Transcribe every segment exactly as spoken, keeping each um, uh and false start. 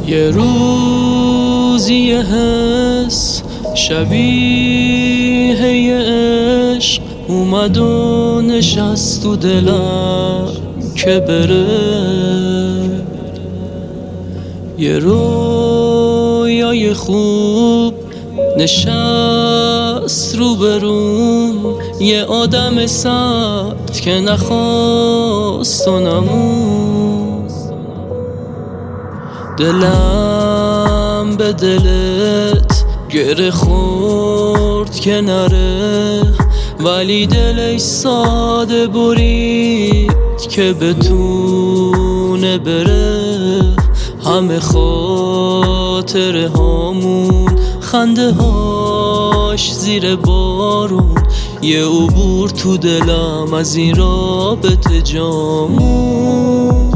یه روزی یه حس شبیه یه عشق اومد و نشست تو دلم که بره. یه رویای خوب نشست رو بروم، یه آدم سبت که نخواست و نموند. دلم به دلت گره خورد که نره، ولی دلش ساده برید که بتونه بره. همه خاطره هامون خنده هاش زیر بارون، یه عبور تو دلم از این رابطه جامون.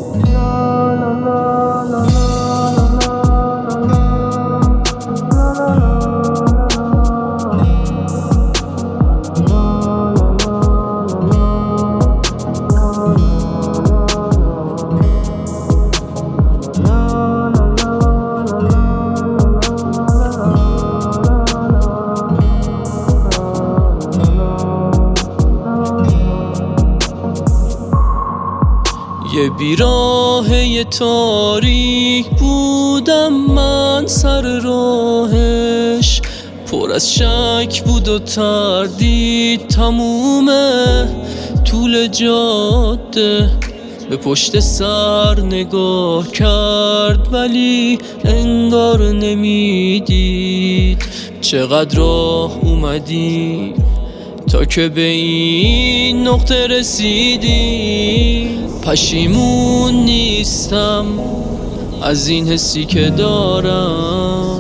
یه بیراه یه تاریک بودم من سر راهش، پر از شک بود و تردید تمومه طول جاده. به پشت سر نگاه کرد ولی انگار نمیدید چقدر راه اومدی تا که به این نقطه رسیدی. پشیمون نیستم از این حسی که دارم،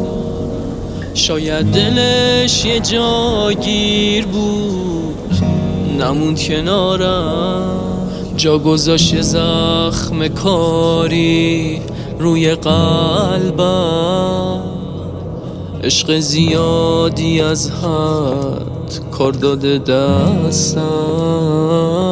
شاید دلش یه جاگیر بود نموند کنارم. جا گذاشت زخم کاری روی قلبم، عشق زیادی از حد کار داده دستم.